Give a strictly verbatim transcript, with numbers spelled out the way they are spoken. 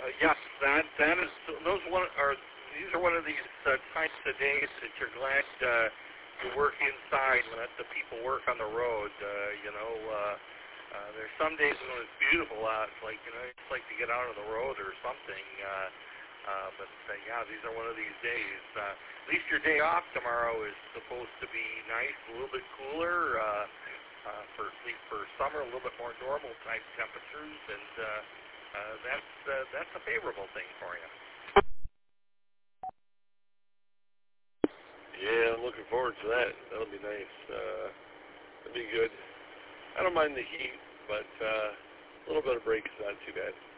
Uh, yes, that that is those one are these are one of these uh, types of days that you're glad uh, you work inside when the people work on the road. Uh, you know, uh, uh, there's some days when it's beautiful out. It's like you know, it's like to get out on the road or something. Uh, uh, but uh, yeah, these are one of these days. Uh, at least your day off tomorrow is supposed to be nice, a little bit cooler. Uh, uh, for at least for summer, a little bit more normal type temperatures, and uh, uh, that's uh, that's a favorable thing for you. Yeah, I'm looking forward to that. That'll be nice. Uh, that'll be good. I don't mind the heat, but uh, a little bit of break is not too bad.